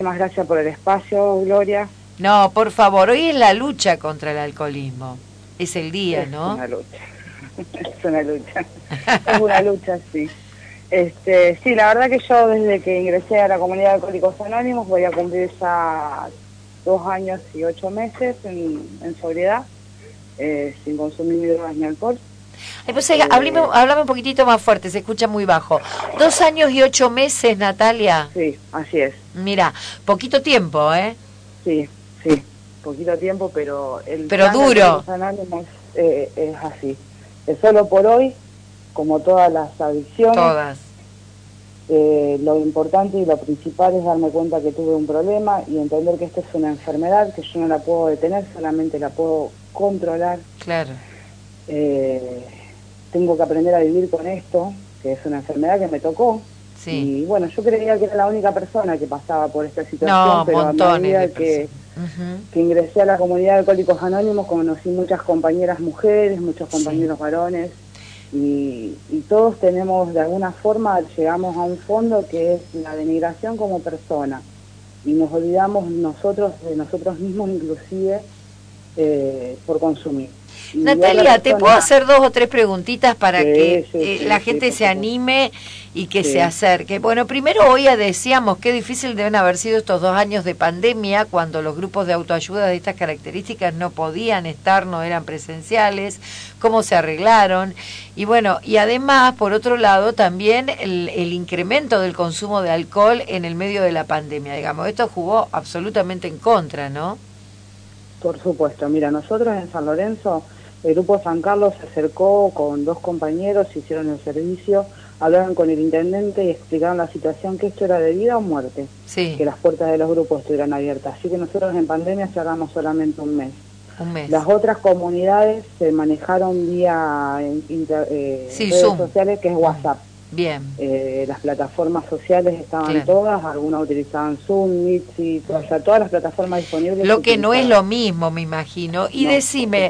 muchísimas gracias por el espacio, Gloria. No, por favor, hoy es la lucha contra el alcoholismo. Es el día, Es ¿no? una lucha, es una lucha, es una lucha, sí. Sí, la verdad que yo desde que ingresé a la comunidad de Alcohólicos Anónimos voy a cumplir ya 2 años y 8 meses en sobriedad, sin consumir ni drogas ni alcohol. Ay, pues, háblame un poquitito más fuerte, se escucha muy bajo. 2 años y 8 meses, Natalia. Sí, así es. Mira, poquito tiempo, ¿eh? Sí, sí, poquito tiempo, pero el pero plan duro. de Alcohólicos Anónimos es así. Es solo por hoy, como todas las adicciones. Todas. Lo importante y lo principal es darme cuenta que tuve un problema y entender que esta es una enfermedad, que yo no la puedo detener, solamente la puedo controlar. Claro. Tengo que aprender a vivir con esto, que es una enfermedad que me tocó. Sí. Y bueno, yo creía que era la única persona que pasaba por esta situación, no, pero a medida que ingresé a la comunidad de Alcohólicos Anónimos conocí muchas compañeras mujeres, muchos compañeros varones, y todos tenemos de alguna forma, llegamos a un fondo que es la denigración como persona, y nos olvidamos nosotros de nosotros mismos inclusive por consumir. Y Natalia, ¿te puedo hacer 2 o 3 preguntitas para que la gente se anime y que se acerque? Bueno, primero hoy decíamos qué difícil deben haber sido estos 2 años de pandemia, cuando los grupos de autoayuda de estas características no podían estar, no eran presenciales, cómo se arreglaron. Y bueno, y además, por otro lado, también el incremento del consumo de alcohol en el medio de la pandemia, digamos. Esto jugó absolutamente en contra, ¿no? Por supuesto, mira, nosotros en San Lorenzo, el Grupo San Carlos se acercó con 2 compañeros, hicieron el servicio, hablaron con el intendente y explicaron la situación, que esto era de vida o muerte, que las puertas de los grupos estuvieran abiertas. Así que nosotros en pandemia cerramos solamente un mes. Las otras comunidades se manejaron vía redes sociales, que es WhatsApp. Bien. Las plataformas sociales estaban todas, algunas utilizaban Zoom, Meet, o sea, todas las plataformas disponibles. Lo que no es lo mismo, me imagino. Y decime,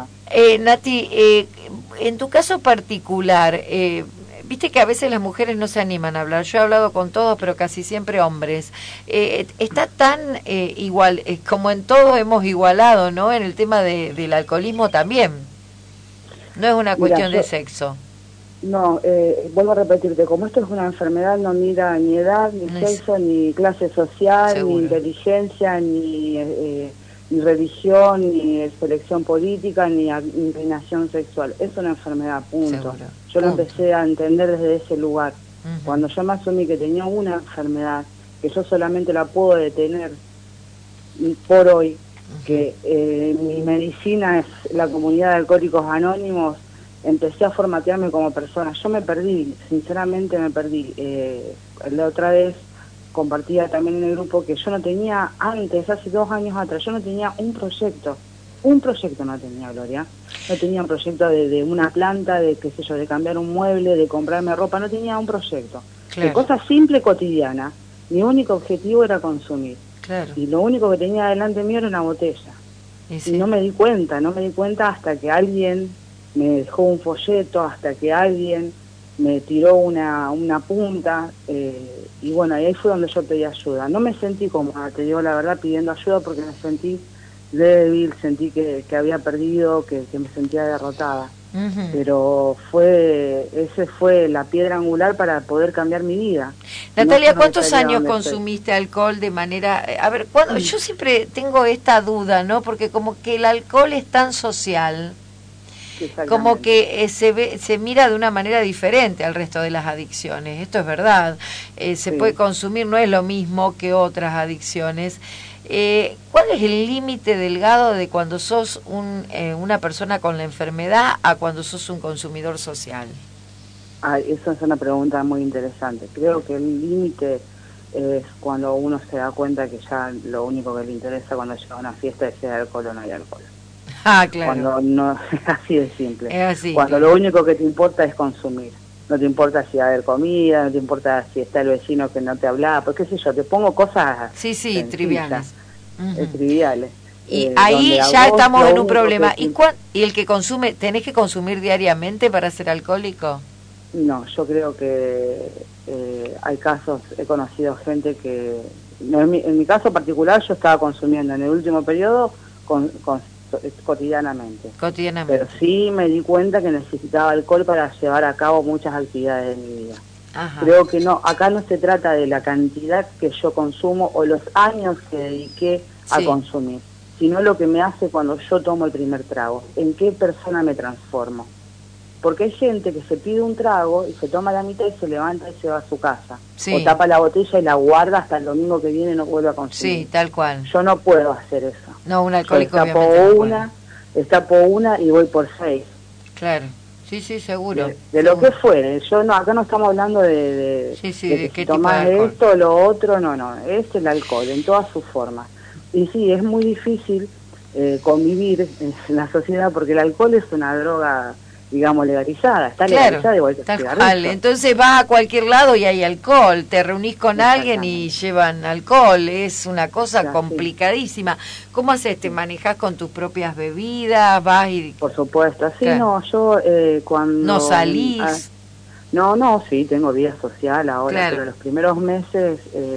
Nati, en tu caso particular, viste que a veces las mujeres no se animan a hablar. Yo he hablado con todos, pero casi siempre hombres. Está tan igual, como en todo hemos igualado, ¿no? En el tema del alcoholismo también. No es una cuestión de sexo. No, vuelvo a repetirte, como esto es una enfermedad, no mira ni edad, ni sexo, ni clase social, ni inteligencia, ni religión, ni selección política, ni inclinación sexual. Es una enfermedad, punto. Yo lo empecé a entender desde ese lugar. Cuando yo me asumí que tenía una enfermedad, que yo solamente la puedo detener por hoy, que mi medicina es la comunidad de Alcohólicos Anónimos, empecé a formatearme como persona. Yo me perdí, sinceramente me perdí. La otra vez compartía también en el grupo que yo no tenía antes, hace 2 años atrás, yo no tenía un proyecto no tenía, Gloria. No tenía un proyecto de una planta, de qué sé yo, de cambiar un mueble, de comprarme ropa, no tenía un proyecto. De cosas simple, cotidiana. Mi único objetivo era consumir. Y lo único que tenía delante mío era una botella. Y no me di cuenta hasta que alguien me dejó un folleto, hasta que alguien me tiró una punta, y bueno, ahí fue donde yo pedí ayuda. No me sentí cómoda, te digo la verdad, pidiendo ayuda, porque me sentí débil, sentí que había perdido, que me sentía derrotada. Pero ese fue la piedra angular para poder cambiar mi vida. Natalia, ¿cuántos años consumiste alcohol de manera... A ver, yo siempre tengo esta duda, ¿no? Porque como que el alcohol es tan social, como que se mira de una manera diferente al resto de las adicciones. Esto es verdad. Se puede consumir, no es lo mismo que otras adicciones. ¿Cuál es el límite delgado de cuando sos una persona con la enfermedad a cuando sos un consumidor social? Esa es una pregunta muy interesante. Creo que el límite es cuando uno se da cuenta que ya lo único que le interesa cuando llega a una fiesta es si hay alcohol o no hay alcohol. Claro. Cuando no, así de simple. Es así, cuando lo único que te importa es consumir. No te importa si va a haber comida, no te importa si está el vecino que no te habla, porque qué sé yo, te pongo cosas triviales. Triviales. Y ahí ya estamos en un problema. ¿Y el que consume, tenés que consumir diariamente para ser alcohólico? No, yo creo que hay casos, he conocido gente que en mi caso particular yo estaba consumiendo en el último periodo cotidianamente. Pero sí me di cuenta que necesitaba alcohol para llevar a cabo muchas actividades de mi vida. Ajá. Creo que no, acá no se trata de la cantidad que yo consumo o los años que dediqué a consumir, sino lo que me hace cuando yo tomo el primer trago, en qué persona me transformo. Porque hay gente que se pide un trago y se toma la mitad y se levanta y se va a su casa. O tapa la botella y la guarda hasta el domingo que viene y no vuelve a consumir. Sí, tal cual. Yo no puedo hacer eso. No, un alcohólico destapo una y voy por 6. Claro, sí, seguro. De lo que fuere. Yo no, acá no estamos hablando de de que tomás esto o lo otro, no. Es el alcohol en todas sus formas. Y sí, es muy difícil convivir en la sociedad porque el alcohol es una droga, digamos, legalizada, está legalizada igual que el cigarrillo. Entonces vas a cualquier lado y hay alcohol, te reunís con alguien y llevan alcohol, es una cosa complicadísima. ¿Cómo haces? ¿Te manejás con tus propias bebidas? ¿Vas y...? Por supuesto, así no, yo cuando... ¿No salís? No, sí, tengo vida social ahora, pero los primeros meses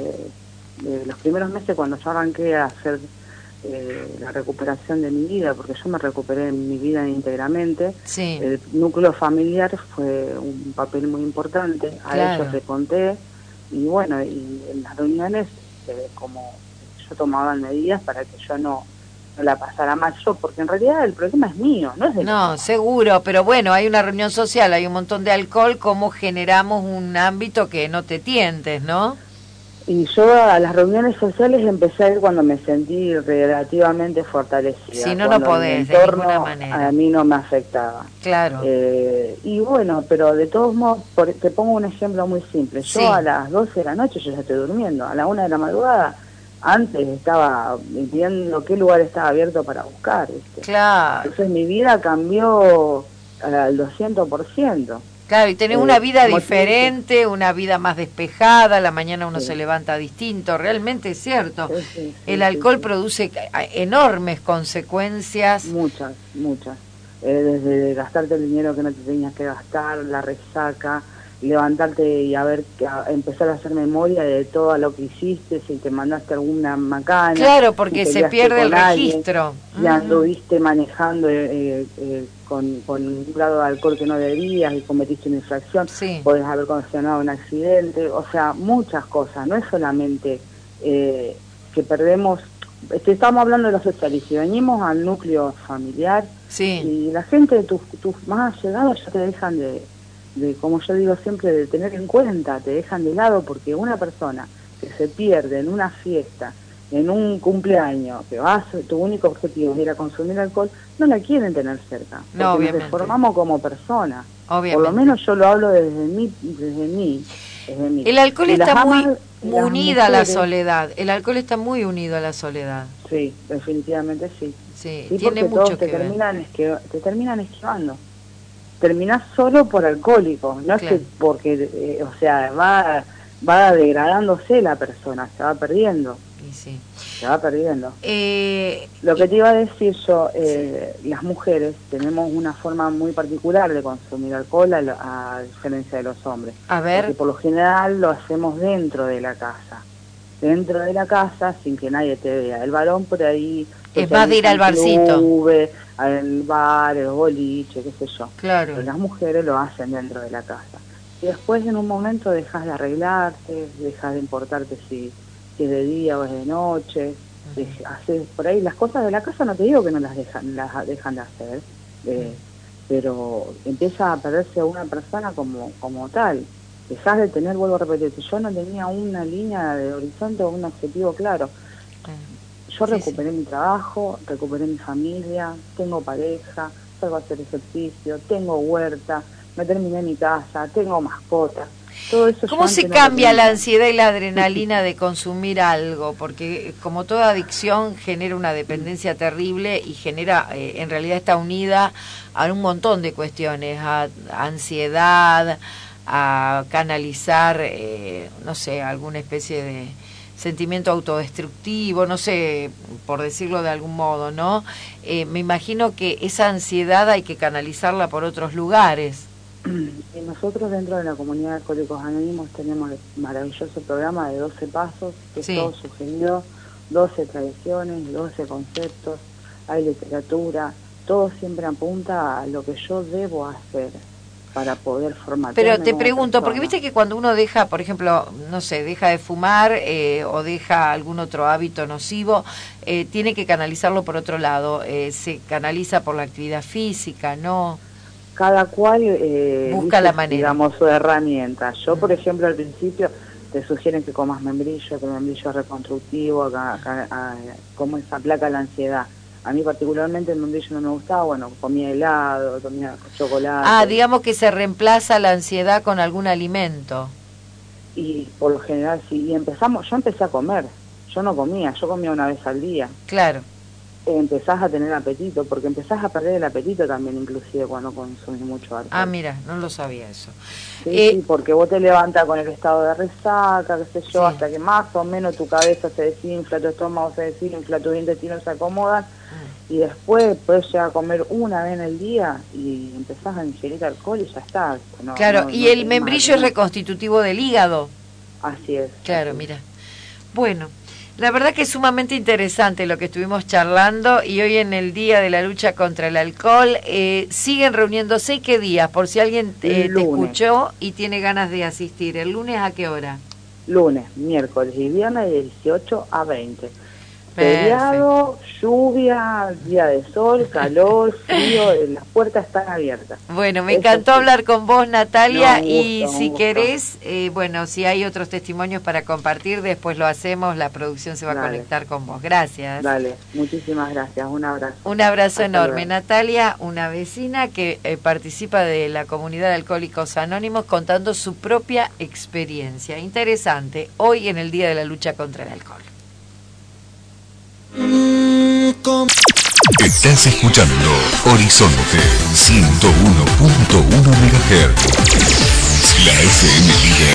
cuando yo arranqué a hacer la recuperación de mi vida, porque yo me recuperé en mi vida íntegramente, el núcleo familiar fue un papel muy importante, a ellos les conté, y bueno, y en las reuniones como yo tomaba medidas para que yo no la pasara mal yo, porque en realidad el problema es mío, no es de No, seguro, pero bueno, hay una reunión social, hay un montón de alcohol, ¿cómo generamos un ámbito que no te tientes, no? Y yo a las reuniones sociales empecé a ir cuando me sentí relativamente fortalecida. Si no, no podés, de ninguna manera. A mí no me afectaba. Claro. Y bueno, pero de todos modos, te pongo un ejemplo muy simple. Yo a las 12 de la noche yo ya estoy durmiendo. A la 1 de la madrugada, antes estaba viendo qué lugar estaba abierto para buscar. ¿viste? Claro. Entonces mi vida cambió al 200%. Claro, y tenés una vida diferente, una vida más despejada, la mañana uno se levanta distinto, realmente es cierto. El alcohol produce enormes consecuencias. Muchas. Desde gastarte el dinero que no te tenías que gastar, la resaca, levantarte y empezar a hacer memoria de todo lo que hiciste, si te mandaste alguna macana. Claro, porque se pierde el registro. Y anduviste manejando con un grado de alcohol que no debías y cometiste una infracción, podés haber ocasionado un accidente, o sea, muchas cosas, no es solamente que perdemos, estamos hablando de lo social, y si venimos al núcleo familiar, y la gente de tus más allegados ya te dejan de, como yo digo siempre, de tener en cuenta, te dejan de lado, porque una persona que se pierde en una fiesta, en un cumpleaños, que tu único objetivo es ir a consumir alcohol, no la quieren tener cerca. No, obviamente. Nos formamos como personas. Obviamente. Por lo menos yo lo hablo desde mí. El alcohol está muy unida a la soledad. El alcohol está muy unido a la soledad. Sí, definitivamente sí. Sí, tiene mucho que ver. Te terminan esquivando. Terminás solo por alcohólico. No es que porque, o sea, va degradándose la persona, se va perdiendo. Se va perdiendo. Lo que te iba a decir yo, las mujeres tenemos una forma muy particular de consumir alcohol a diferencia de los hombres. A ver. Porque por lo general lo hacemos dentro de la casa. Dentro de la casa, sin que nadie te vea. El varón por ahí... Es más de ir al barcito. Al bar, el boliche, qué sé yo. Claro. Pero las mujeres lo hacen dentro de la casa. Y después en un momento dejas de arreglarte, dejas de importarte si es de día o es de noche, haces por ahí las cosas de la casa, no te digo que no las dejan de hacer, pero empieza a perderse a una persona como tal, dejas de tener, vuelvo a repetirte, yo no tenía una línea de horizonte o un objetivo claro, yo recuperé mi trabajo, recuperé mi familia, tengo pareja, salgo a hacer ejercicio, tengo huerta, me terminé mi casa, tengo mascotas. Todo eso. ¿Cómo se cambia la ansiedad y la adrenalina de consumir algo? Porque como toda adicción genera una dependencia terrible y genera, en realidad está unida a un montón de cuestiones, a ansiedad, a canalizar, no sé, alguna especie de sentimiento autodestructivo, no sé, por decirlo de algún modo, ¿no? Me imagino que esa ansiedad hay que canalizarla por otros lugares. Y nosotros dentro de la comunidad de Alcohólicos Anónimos tenemos el maravilloso programa de 12 pasos, que es todo sugerido, 12 tradiciones, 12 conceptos, hay literatura, todo siempre apunta a lo que yo debo hacer para poder formatearme. Pero te pregunto, porque viste que cuando uno deja, por ejemplo, no sé, deja de fumar o deja algún otro hábito nocivo, tiene que canalizarlo por otro lado, se canaliza por la actividad física, ¿no? Cada cual busca la manera, digamos, su herramienta. Yo, por ejemplo, al principio te sugieren que comas membrillo, que el membrillo es reconstructivo, como esa placa la ansiedad. A mí particularmente el membrillo no me gustaba, bueno, comía helado, comía chocolate. Ah, digamos que se reemplaza la ansiedad con algún alimento. Y por lo general sí, yo empecé a comer, yo no comía, yo comía una vez al día. Claro. Empezás a tener apetito, porque empezás a perder el apetito también, inclusive cuando consumís mucho alcohol. Ah, mira, no lo sabía eso. Sí, porque vos te levantas con el estado de resaca, qué sé yo, hasta que más o menos tu cabeza se desinfla, tu estómago se desinfla, tus intestinos se acomodan, y después puedes llegar a comer una vez en el día y empezás a ingerir alcohol y ya está. Claro, y el membrillo es reconstitutivo del hígado. Así es. Claro, mira. Bueno. La verdad que es sumamente interesante lo que estuvimos charlando y hoy en el Día de la Lucha contra el Alcohol siguen reuniéndose. ¿Qué días? Por si alguien te escuchó y tiene ganas de asistir. ¿El lunes a qué hora? Lunes, miércoles y viernes de 18 a 20. Feriado, lluvia, día de sol, calor, frío, las puertas están abiertas. Bueno, me encantó hablar con vos, Natalia, y si querés, bueno, si hay otros testimonios para compartir, después lo hacemos, la producción se va a conectar con vos. Gracias. Dale, muchísimas gracias, un abrazo. Un abrazo enorme. Natalia, una vecina que participa de la comunidad de Alcohólicos Anónimos contando su propia experiencia. Interesante, hoy en el Día de la Lucha contra el Alcohol. Estás escuchando Horizonte 101.1 MHz, la FM líder.